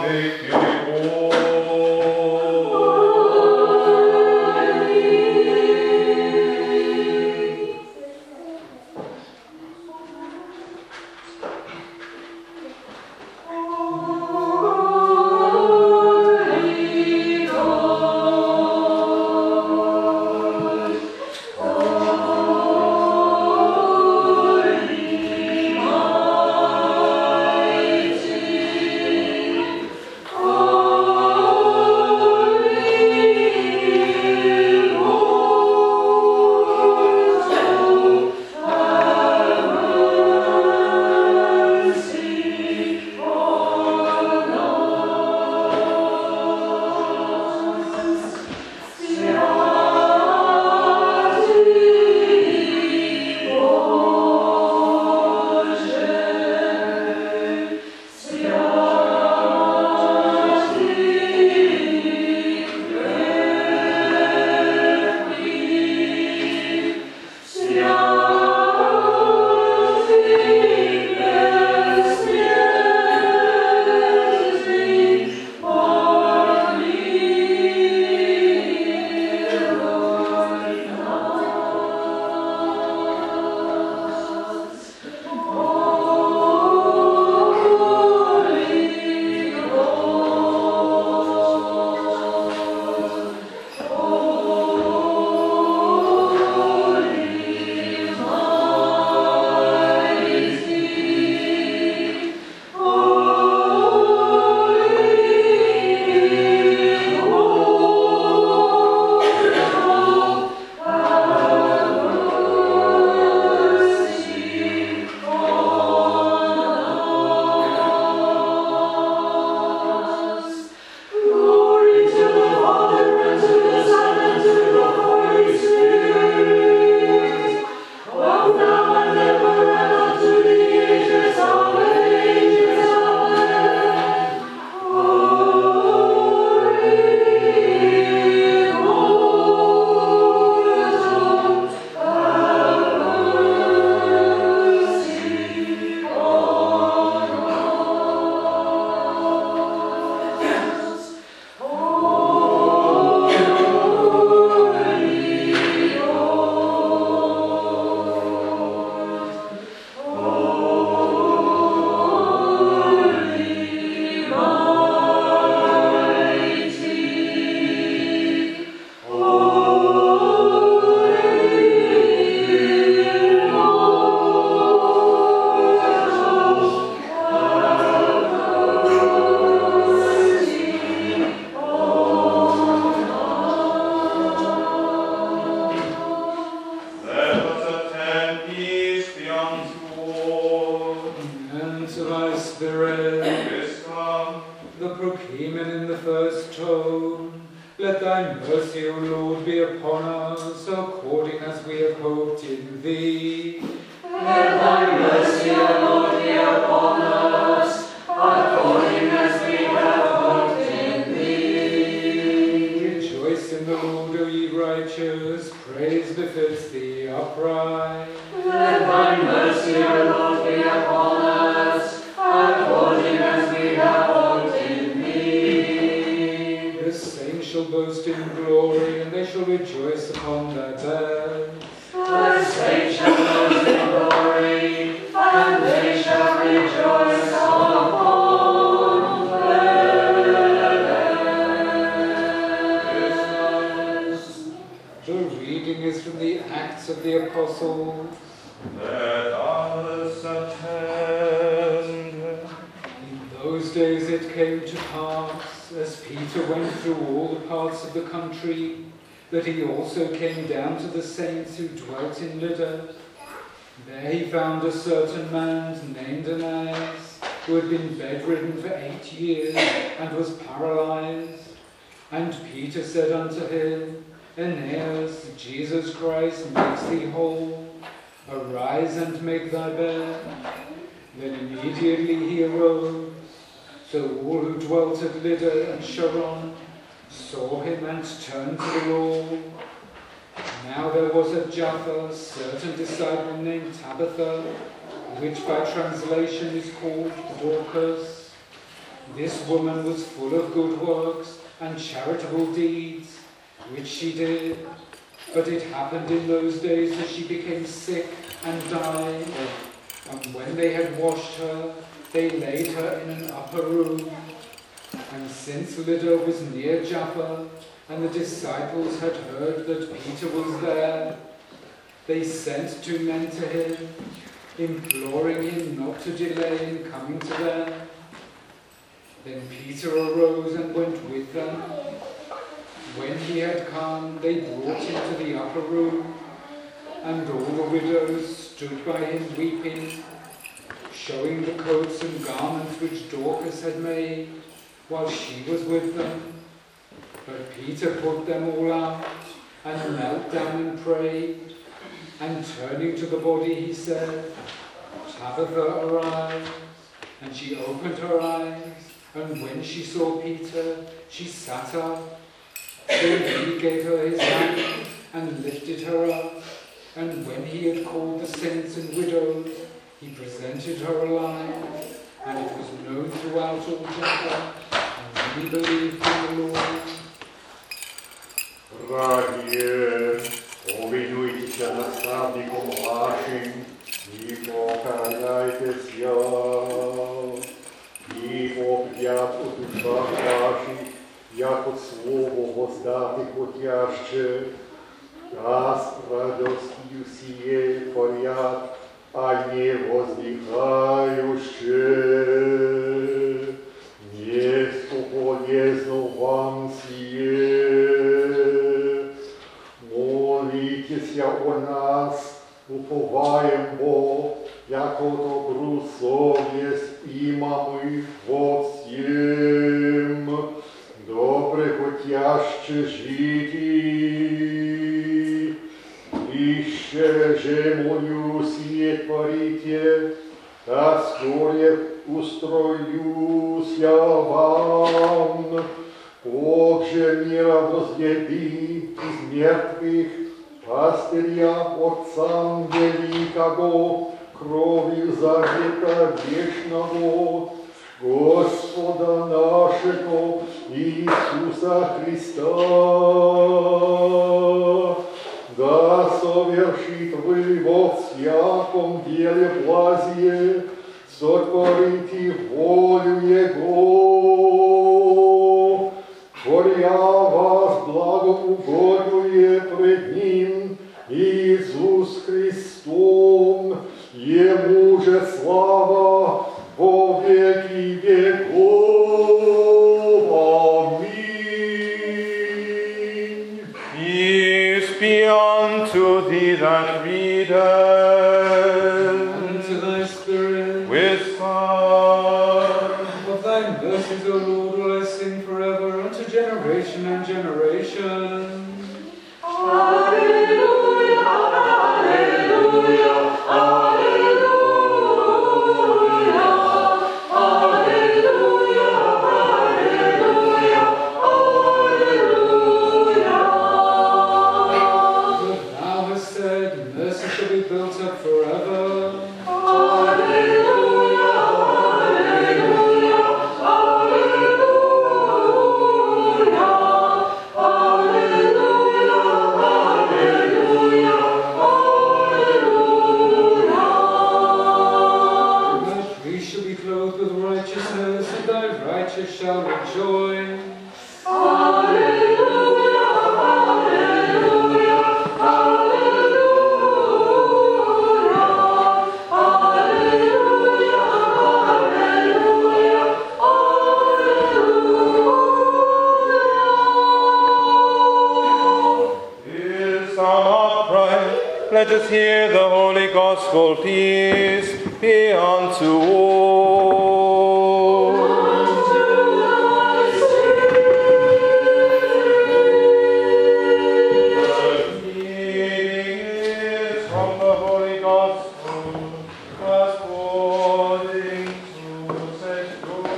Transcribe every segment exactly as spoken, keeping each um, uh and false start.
That he also came down to the saints who dwelt in Lydda. There he found a certain man named Aeneas, who had been bedridden for eight years and was paralyzed. And Peter said unto him, Aeneas, Jesus Christ makes thee whole. Arise and make thy bed. Then immediately he arose. So all who dwelt at Lydda and Sharon saw him and turned to the Lord. Now there was at Jaffa a certain disciple named Tabitha, which by translation is called Dorcas. This woman was full of good works and charitable deeds, which she did. But it happened in those days that she became sick and died. And when they had washed her, they laid her in an upper room. And since Lydda was near Joppa, and the disciples had heard that Peter was there, they sent two men to him, imploring him not to delay in coming to them. Then Peter arose and went with them. When he had come, they brought him to the upper room, and all the widows stood by him weeping, showing the coats and garments which Dorcas had made, while she was with them. But Peter put them all out, and knelt down and prayed, and turning to the body he said, Tabitha, arise. And she opened her eyes, and when she saw Peter, she sat up. Then he gave her his hand, and lifted her up, and when he had called the saints and widows, he presented her alive, and it was known throughout all Joppa, and many believed in the Lord. Drahie, povinujte sa nastavnikom vašim i pokajajte sja, i obdjat u dušach vašich, jako slovo vozdate хотяще, раз радостью сие творят, а не воздыхающе. Несть полезно вам сие. Молитесь о нас, уповаем Бог, яко добру совесть имамы во всем, добре хотяще жити. Ище же молю сие творите, да скоре устроюся вам. Бог же мира возъеби из мертвых, пастыря Отцам великого, кровью завета вечного, Господа нашего Иисуса Христа. Да совершит вы во всяком деле блазие, сотворите волю Его, творя вас благоугодуе пред Ним Иисус Христом, Ему же слава во веки веков. Аминь. Peace be unto thee that readeth, And to thy spirit, with God. of thy mercies, O Lord, will I sing forever, unto generation and generation. Alleluia, alleluia, alleluia, alleluia, alleluia, alleluia. But thou hast said, mercy shall be built up forever. Alleluia, alleluia, alleluia, alleluia, alleluia, alleluia. Thy priest shall be clothed with righteousness, and thy righteous shall rejoice. Alleluia, alleluia, alleluia, alleluia, alleluia, alleluia. Is some upright, let us hear the holy gospel. Peace be unto all. Unto thy spirit. The reading is from the holy gospel according to Saint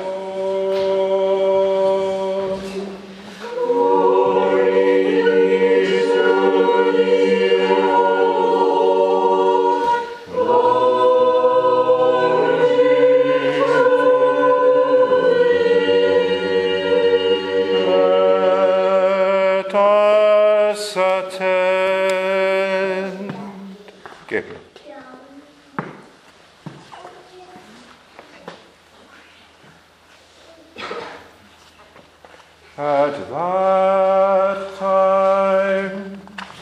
John. Glory to thee, O Lord. Glory let's attend. Gabriel. At that time,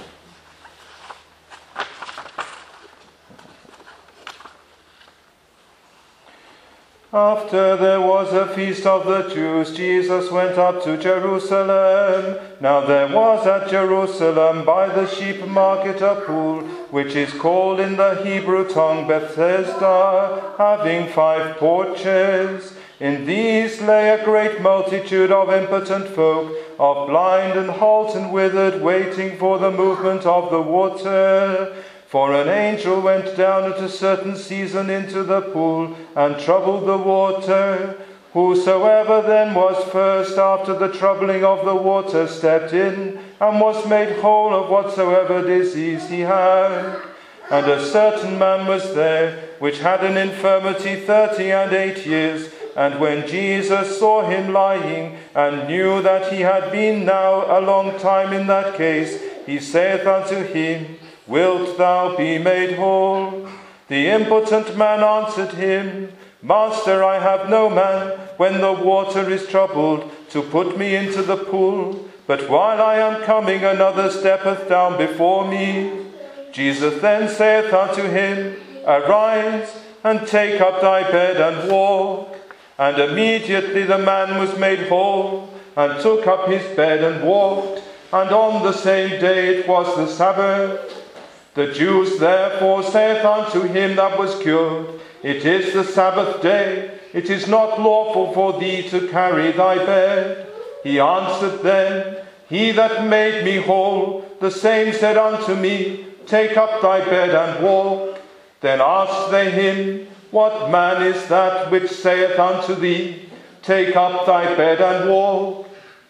after there was a feast of the Jews, Jesus went up to Jerusalem. Now there was at Jerusalem by the sheep market a pool, which is called in the Hebrew tongue Bethesda, having five porches. In these lay a great multitude of impotent folk, of blind and halt and withered, waiting for the movement of the water. For an angel went down at a certain season into the pool, and troubled the water. Whosoever then was first after the troubling of the water stepped in, and was made whole of whatsoever disease he had. And a certain man was there, which had an infirmity thirty and eight years. And when Jesus saw him lying, and knew that he had been now a long time in that case, he saith unto him, Wilt thou be made whole? The impotent man answered him, Master, I have no man, when the water is troubled, to put me into the pool. But while I am coming, another steppeth down before me. Jesus then saith unto him, Arise, and take up thy bed, and walk. And immediately the man was made whole, and took up his bed and walked. And on the same day it was the Sabbath. The Jews therefore saith unto him that was cured, It is the Sabbath day, it is not lawful for thee to carry thy bed. He answered them, He that made me whole, the same said unto me, Take up thy bed and walk. Then asked they him, What man is that which saith unto thee, Take up thy bed and walk?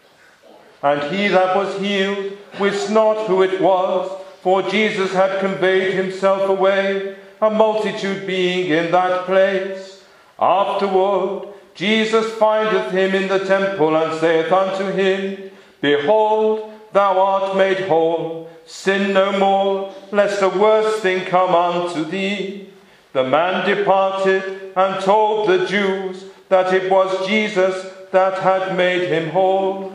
And he that was healed wist not who it was, for Jesus had conveyed himself away, a multitude being in that place. Afterward, Jesus findeth him in the temple, and saith unto him, Behold, thou art made whole. Sin no more, lest a worse thing come unto thee. The man departed, and told the Jews that it was Jesus that had made him whole.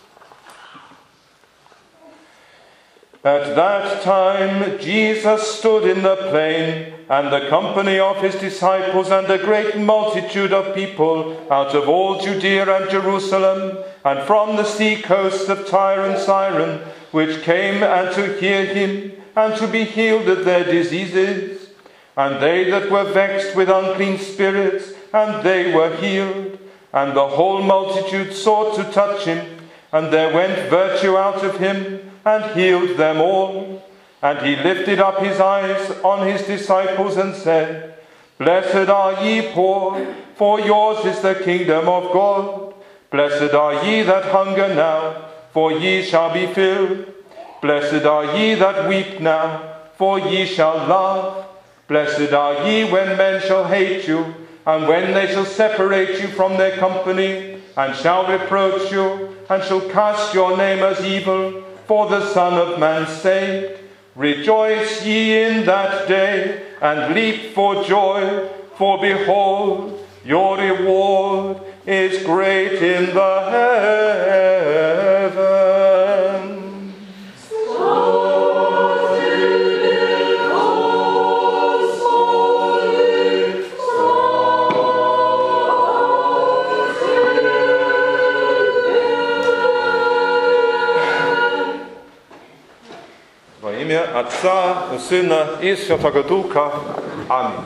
At that time Jesus stood in the plain, and the company of his disciples and a great multitude of people out of all Judea and Jerusalem, and from the sea coasts of Tyre and Sidon, which came and to hear him, and to be healed of their diseases. And they that were vexed with unclean spirits, and they were healed. And the whole multitude sought to touch him, and there went virtue out of him, and healed them all. And he lifted up his eyes on his disciples, and said, Blessed are ye poor, for yours is the kingdom of God. Blessed are ye that hunger now, for ye shall be filled. Blessed are ye that weep now, for ye shall laugh. Blessed are ye when men shall hate you, and when they shall separate you from their company, and shall reproach you, and shall cast your name as evil, for the Son of Man's sake. Rejoice ye in that day, and leap for joy, for behold, your reward is great in the heavens. W imię Ojca, Syna i Świętego Ducha. Amen.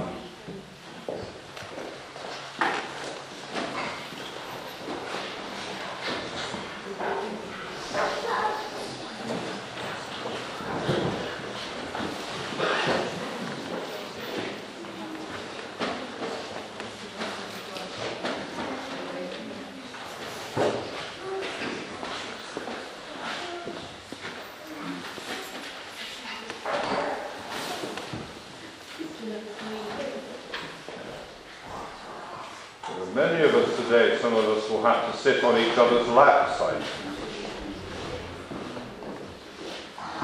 Many of us today, some of us will have to sit on each other's laps, I think.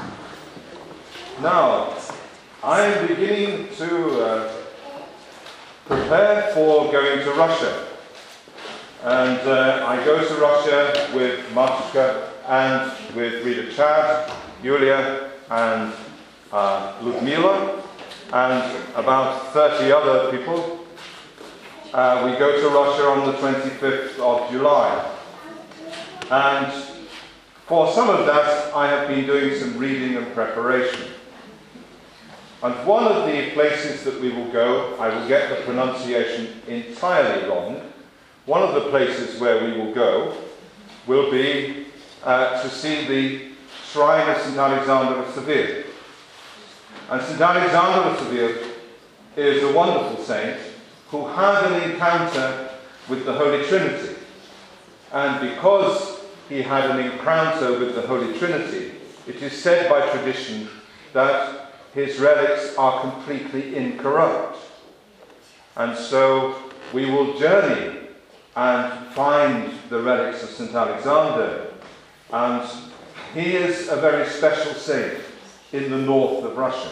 Now, I am beginning to uh, prepare for going to Russia. And uh, I go to Russia with Matushka and with Rita Chad, Yulia and uh, Ludmila, and about thirty other people. Uh, we go to Russia on the twenty-fifth of July. And for some of that, I have been doing some reading and preparation. And one of the places that we will go, I will get the pronunciation entirely wrong. One of the places where we will go will be uh, to see the shrine of Saint Alexander of Seville. And Saint Alexander of Seville is a wonderful saint who had an encounter with the Holy Trinity. And because he had an encounter with the Holy Trinity, it is said by tradition that his relics are completely incorrupt. And so we will journey and find the relics of Saint Alexander. And he is a very special saint in the north of Russia.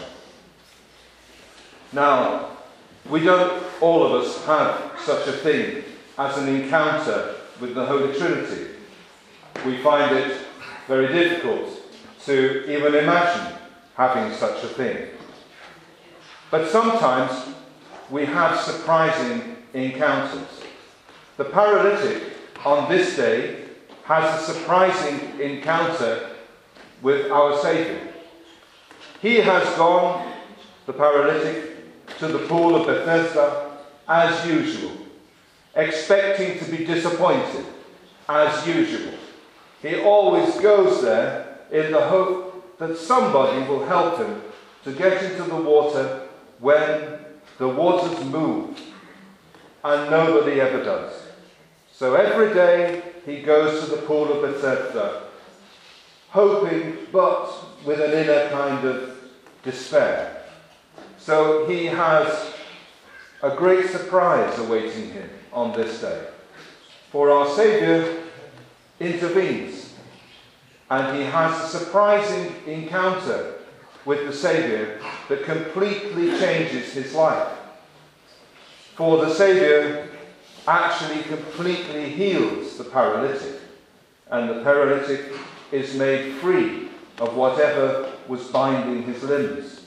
Now, we don't, all of us, have such a thing as an encounter with the Holy Trinity. We find it very difficult to even imagine having such a thing. But sometimes we have surprising encounters. The paralytic on this day has a surprising encounter with our Saviour. He has gone, the paralytic, to the pool of Bethesda as usual, expecting to be disappointed as usual. He always goes there in the hope that somebody will help him to get into the water when the waters move, and nobody ever does. So every day he goes to the pool of Bethesda, hoping, but with an inner kind of despair. So he has a great surprise awaiting him on this day. For our Saviour intervenes, and he has a surprising encounter with the Saviour that completely changes his life. For the Saviour actually completely heals the paralytic, and the paralytic is made free of whatever was binding his limbs.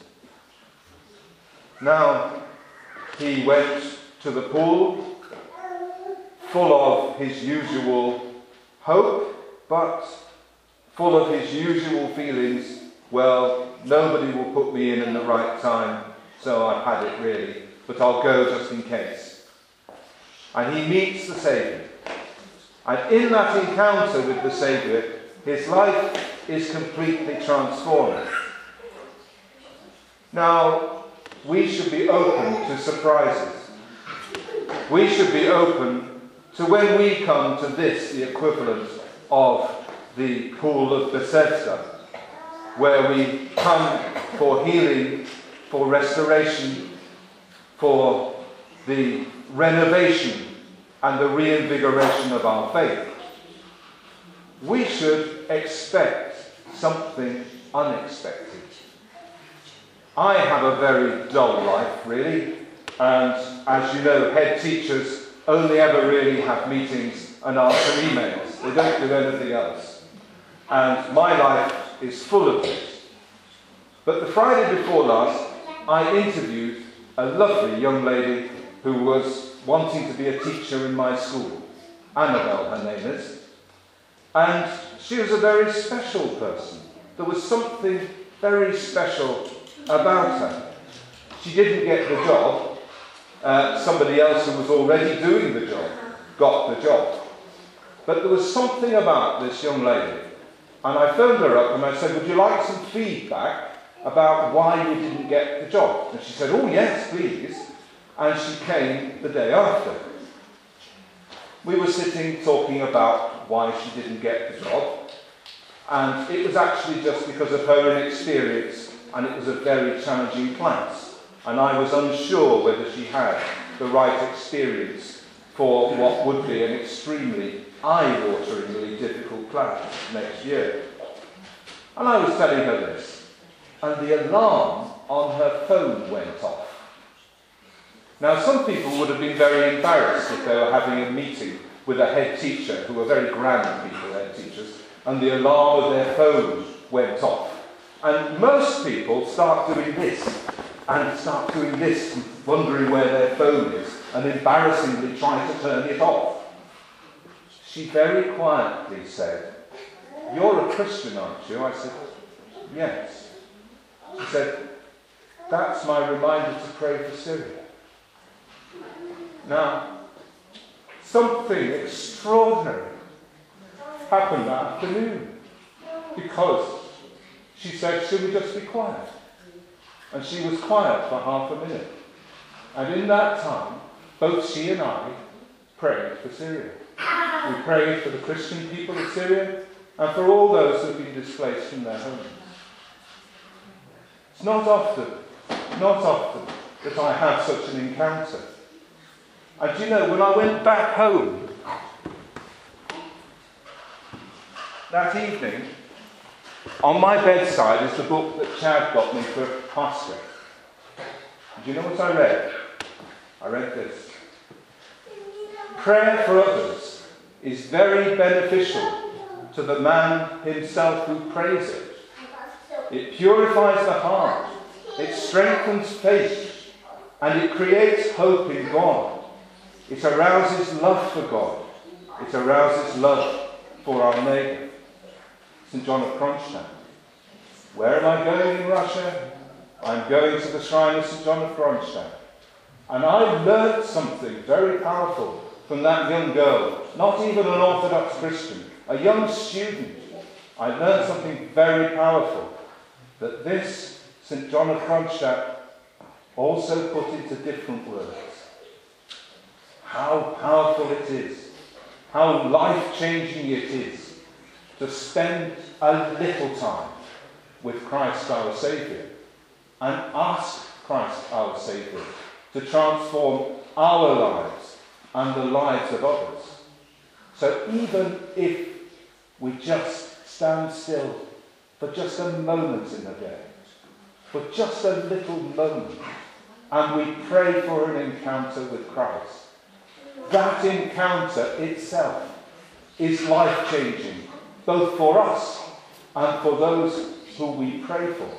Now, he went to the pool full of his usual hope, but full of his usual feelings. Well, nobody will put me in in the right time, so I've had it really, but I'll go just in case. And he meets the Saviour. And in that encounter with the Saviour, his life is completely transformed. Now, we should be open to surprises. We should be open to when we come to this, the equivalent of the pool of Bethesda, where we come for healing, for restoration, for the renovation and the reinvigoration of our faith. We should expect something unexpected. I have a very dull life, really, and as you know, head teachers only ever really have meetings and answer emails. They don't do anything else. And my life is full of this. But the Friday before last, I interviewed a lovely young lady who was wanting to be a teacher in my school. Annabelle, her name is. And she was a very special person. There was something very special about her. She didn't get the job. Uh, somebody else who was already doing the job got the job. But there was something about this young lady. And I phoned her up and I said, would you like some feedback about why you didn't get the job? And she said, oh yes, please. And she came the day after. We were sitting talking about why she didn't get the job. And it was actually just because of her inexperience, and it was a very challenging class. And I was unsure whether she had the right experience for what would be an extremely eye-wateringly difficult class next year. And I was telling her this. and the alarm on her phone went off. Now, some people would have been very embarrassed if they were having a meeting with a head teacher, who were very grand people, head teachers, and the alarm of their phone went off. And most people start doing this, and start doing this, and wondering where their phone is, and embarrassingly trying to turn it off. She very quietly said, "You're a Christian, aren't you?" I said, "Yes." She said, "That's my reminder to pray for Syria." Now, something extraordinary happened that afternoon, because she said, "Should we just be quiet?" And she was quiet for half a minute. And in that time, both she and I prayed for Syria. We prayed for the Christian people of Syria and for all those who have been displaced from their homes. It's not often, not often that I have such an encounter. And you know, when I went back home that evening, on my bedside is the book that Chad got me for pastoring. Do you know what I read? I read this. Prayer for others is very beneficial to the man himself who prays it. It purifies the heart, it strengthens faith, and it creates hope in God. It arouses love for God. It arouses love for our neighbour. Saint John of Kronstadt. Where am I going in Russia? I'm going to the shrine of Saint John of Kronstadt. And I learnt something very powerful from that young girl, not even an Orthodox Christian, a young student. I learnt something very powerful, that this Saint John of Kronstadt also put into different words. How powerful it is, how life-changing it is to spend a little time with Christ our Saviour and ask Christ our Saviour to transform our lives and the lives of others. So even if we just stand still for just a moment in the day, for just a little moment, and we pray for an encounter with Christ, that encounter itself is life-changing, both for us and for those who we pray for.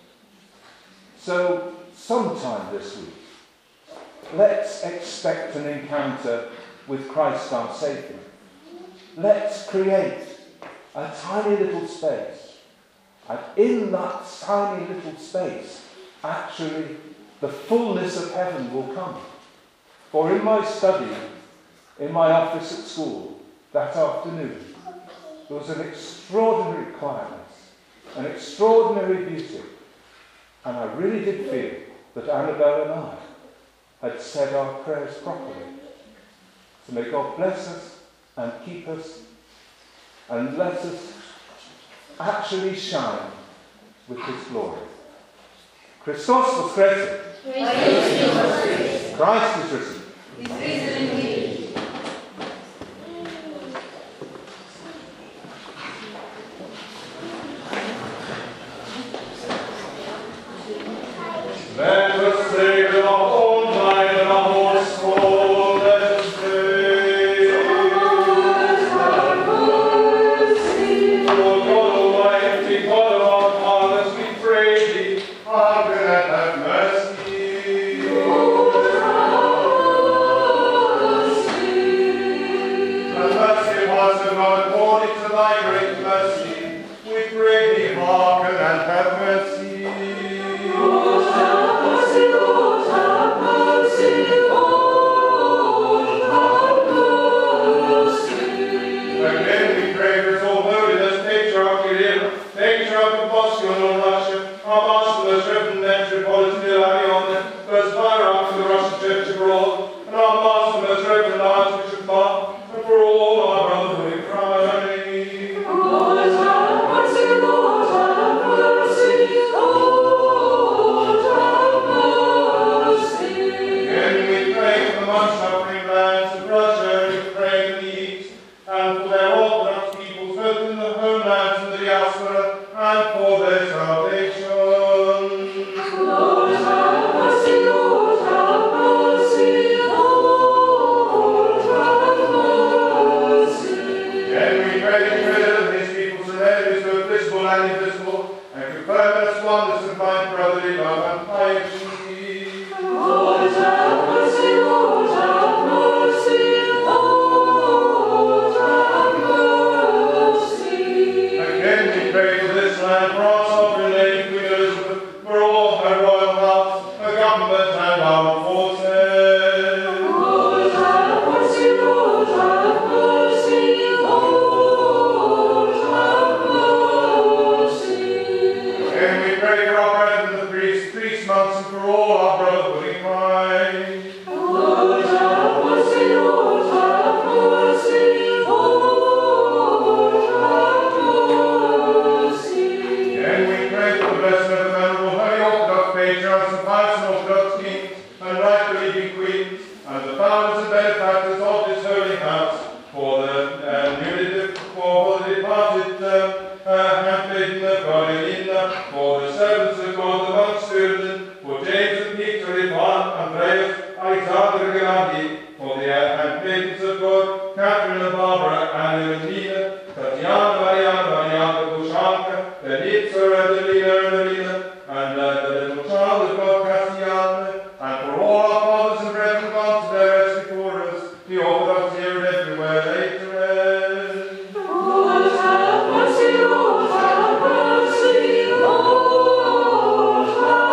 So, sometime this week, let's expect an encounter with Christ our Saviour. Let's create a tiny little space. And in that tiny little space, actually, the fullness of heaven will come. For in my study, in my office at school, that afternoon, there was an extraordinary quietness, an extraordinary beauty. And I really did feel that Annabelle and I had said our prayers properly. So may God bless us and keep us and let us actually shine with His glory. Christos voskreσε. Christ is risen. He's risen indeed. Let us say with our whole mind and our whole soul, let us say, O God Almighty, God of our fathers, we pray Thee, hearken and have mercy. And mercy was, O God, according to Thy great mercy, we pray Thee, hearken and have mercy. Lord, have mercy, Lord, have mercy. pray that you preserve his people so that it is both visible and invisible, and confirm in us oneness and find brotherly love and piety. Lord have mercy, Lord have mercy, Lord have mercy. Again we pray for this land, for our sovereign Lady Queen Elizabeth, for all her royal house, her government and our forces. Lord have mercy, Lord have mercy, Lord have mercy. Again we pray for our brethren, the priests, priest monks, and for all our brotherhood in Christ. Lord have mercy, Lord have mercy, Lord have mercy. Again we pray for the blessing of the venerable Holy Orthodox patriarchs and pious and Orthodox kings and right believing queens, and the founders and benefactors of this holy house, for the uh, newly for the departed uh, uh, handmaiden of God Elena, for the servants of God, the monks Stephen, for James and Peter, Ivan, Andreas, Alexander Gandhi, for the uh, handmaidens of God, Catherine and Barbara, Anna and Nina, Tatiana, Mariana, Mariana, Bushanka, Lenitza, Adelina, and Alina, and uh, the little child of God, Cassiana, and for all our fathers and brethren gone to their rest before us, the Orthodox here and everywhere they tread. Lord have mercy, Lord have mercy, Lord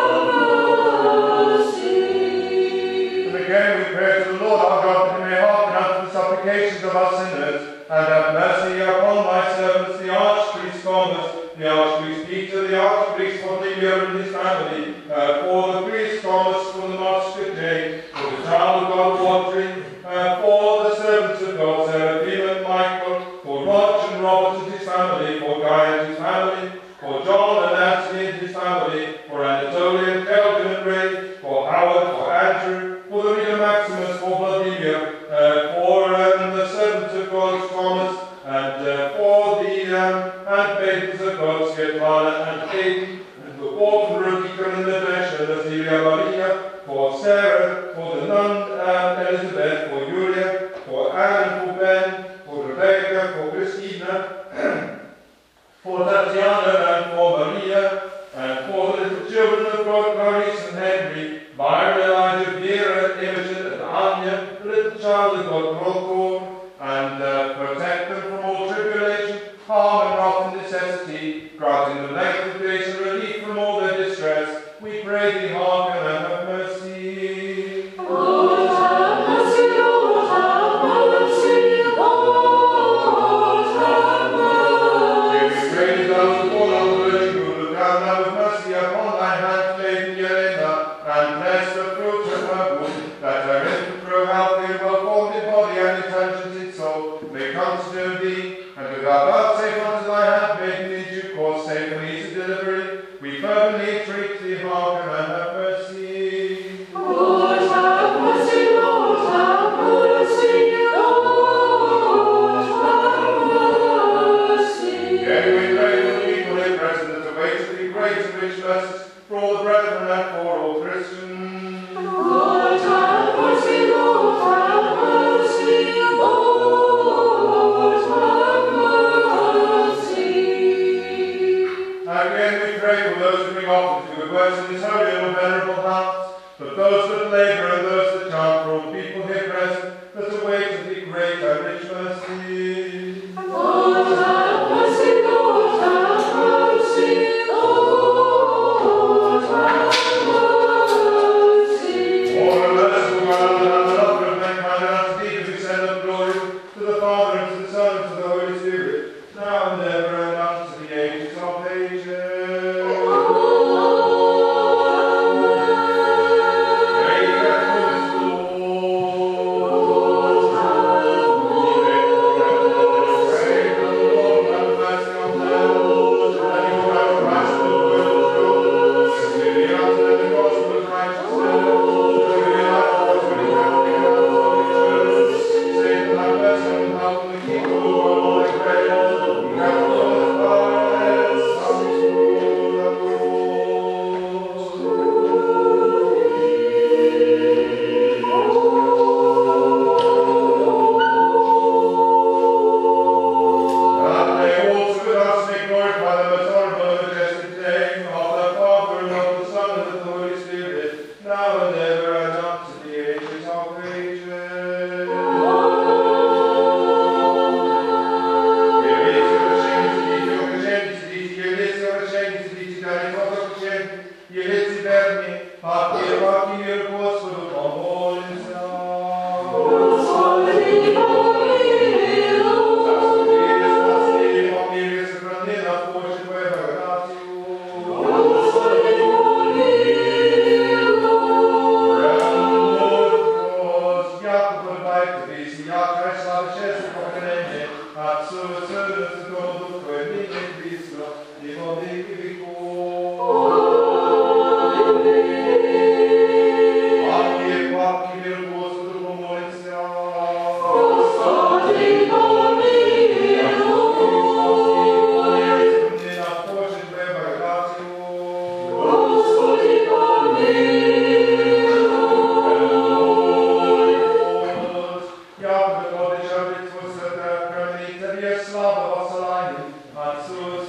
have mercy. And again we pray to the Lord our God that he may hearken unto the supplications of our sinners, and have mercy upon thy servants, the Archpriest Thomas, the Archpriest Peter, the Archpriest Cornelio and his family, uh, for the priest Thomas, for the Master Jane, for the child of God Watering, uh, for the servants of God, Seraphim and Michael, for Roger and Robert and his family, for Guy and his family, for John and Anthony and his family, for Anatoly and Kelvin and Ray, for Howard, for Andrew, for the Reader Maximus, for Vladimir, uh, for um, the servants of God Thomas, and uh, for the um, handmaidens of God Svetlana and Hayden, and for Orphan Rukika and Nadesha, Nasilia Maria, for Sarah, for the nun um, Elizabeth, for Julia, for Anne, for Ben, for Rebecca, for Christina, for Tatiana and for Maria, and for the little children of God, Clarice and Henry, Byron, Elijah, Vera, Imogen, and Anya, the little child of God, Procor, and uh, protect them from all tribulation, harm, and wrath and necessity, granting them length of days and relief from all their distress. We pray thee, hearken and have mercy. Lord have mercy, Lord have mercy, Lord have Give mercy. we praise thou to all our Virgin, who look down now with mercy upon thy handmaiden Yelena, and bless the fruit of her womb, that her infant grow healthy and well formed in body and intelligence in soul, may come to know thee, and without vouchsafe unto thy handmaiden in due course, safe and easy delivery, we fervently entreat thee, hearken and have mercy. Lord have mercy, Lord have mercy, Lord have mercy. Yea, we pray for the people in present that await thee great and rich mercies for all the brethren and for all Christians. Lord have mercy, Lord have mercy, Lord have mercy. Again we pray for those who bring offerings to good works in this holy and venerable house, for those that labour and those that chant, for all people here present, that await thee great and rich mercy. Lord have mercy, Lord have mercy, Lord have mercy. Ad sus